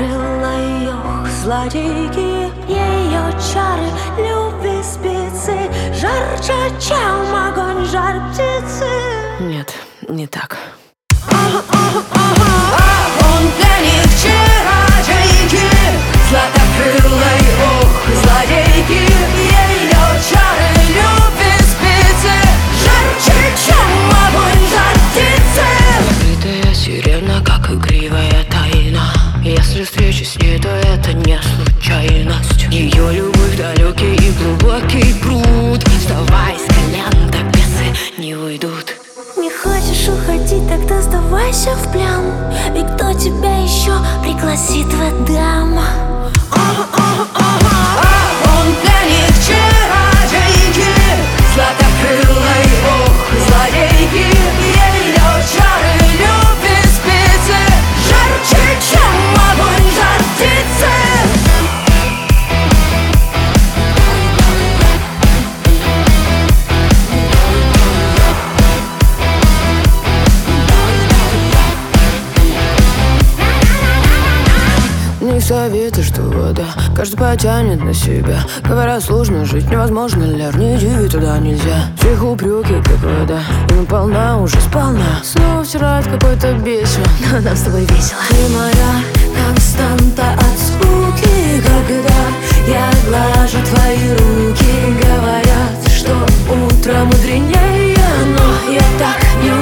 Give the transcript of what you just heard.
крылые злодейки, ее чары любви спицы жарче, чем огонь жар птицы. Нет, не так. Он для них чародейки, златокрылой, злодейки, ее чары любви спицы жарче, чем огонь жар птицы. Закрытая сирена, как игривая тайна. Если встреча с ней, то это не случайность. Ее любовь далекий и глубокий пруд. Вставай с колен, так бесы не уйдут. Не хочешь уходить, тогда сдавайся в плен. И кто тебя еще пригласит в Эдем? Он для них чародейки, златокрылой, злодейки, ее чары любви спицы жарче, чем огонь жар птицы. Не советы, что вода каждый потянет на себя. Говорят, сложно жить, невозможно, ляр, не иди туда нельзя. Всех упреки, как вода, и полна уже сполна. Снова втирает какой-то бесен, но нам с тобой весело. Ты моя константа от скуки, когда я глажу твои руки. Говорят, что утро мудренее, но я так не